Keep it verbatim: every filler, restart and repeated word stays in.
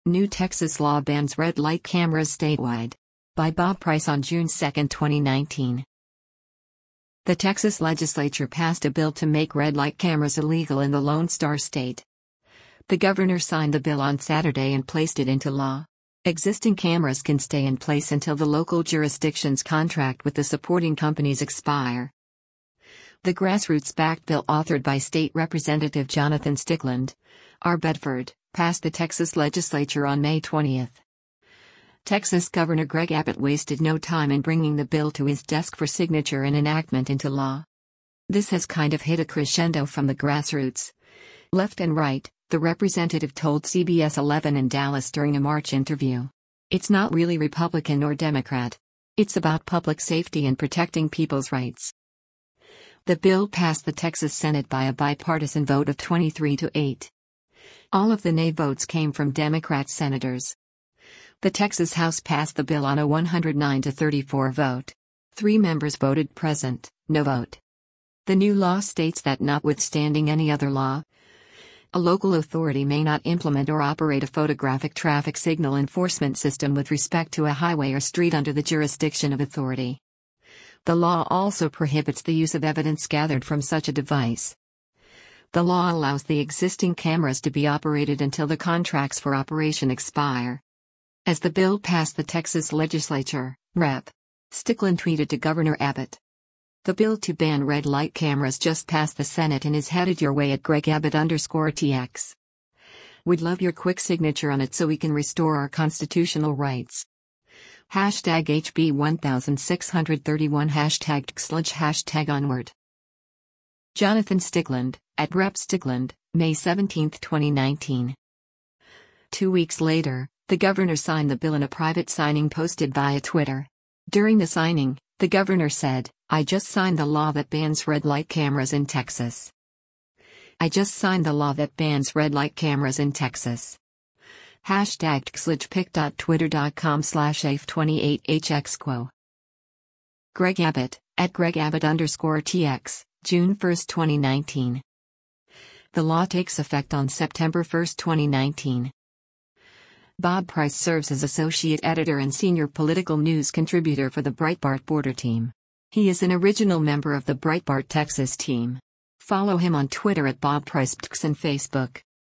New Texas law bans red light cameras statewide. By Bob Price on June second, twenty nineteen. The Texas legislature passed a bill to make red light cameras illegal in the Lone Star State. The governor signed the bill on Saturday and placed it into law. Existing cameras can stay in place until the local jurisdiction's contract with the supporting companies expire. The grassroots-backed bill, authored by State Representative Jonathan Stickland, R. Bedford, passed the Texas legislature on May twentieth. Texas Governor Greg Abbott wasted no time in bringing the bill to his desk for signature and enactment into law. This has kind of hit a crescendo from the grassroots. Left and right, the representative told C B S eleven in Dallas during a March interview. It's not really Republican or Democrat. It's about public safety and protecting people's rights. The bill passed the Texas Senate by a bipartisan vote of twenty-three to eight. All of the nay votes came from Democrat senators. The Texas House passed the bill on a one hundred nine to thirty-four vote. Three members voted present, no vote. The new law states that notwithstanding any other law, a local authority may not implement or operate a photographic traffic signal enforcement system with respect to a highway or street under the jurisdiction of authority. The law also prohibits the use of evidence gathered from such a device. The law allows the existing cameras to be operated until the contracts for operation expire. As the bill passed the Texas legislature, Representative Stickland tweeted to Governor Abbott, "The bill to ban red light cameras just passed the Senate and is headed your way at Greg Abbott underscore T X. We'd love your quick signature on it so we can restore our constitutional rights. Hashtag H B sixteen thirty-one Hashtag Sludge Hashtag Onward." Jonathan Stickland, at Representative Stickland, May seventeenth, twenty nineteen. Two weeks later, the governor signed the bill in a private signing posted via Twitter. During the signing, the governor said, "I just signed the law that bans red light cameras in Texas. I just signed the law that bans red light cameras in Texas." Hashtag xlidgepic.twitter.com slash AF28HXQuo. Greg Abbott, at Greg Abbott underscore TX, June first, twenty nineteen. The law takes effect on September first, twenty nineteen. Bob Price serves as associate editor and senior political news contributor for the Breitbart Border Team. He is an original member of the Breitbart Texas team. Follow him on Twitter at Bob Price and Facebook.